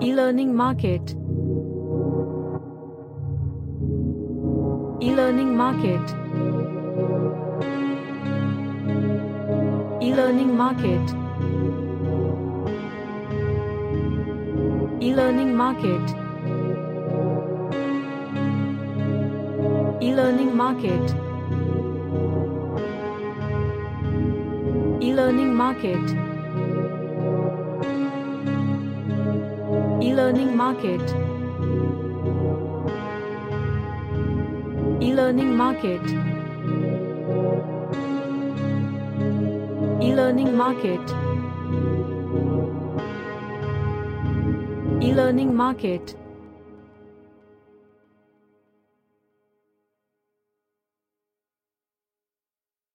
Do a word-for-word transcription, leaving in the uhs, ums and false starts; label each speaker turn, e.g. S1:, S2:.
S1: E-learning market. E-learning market. E-learning market. E-learning market. E-learning market. E-learning market. E-learning market. E-learning market. E-learning market. E-learning market.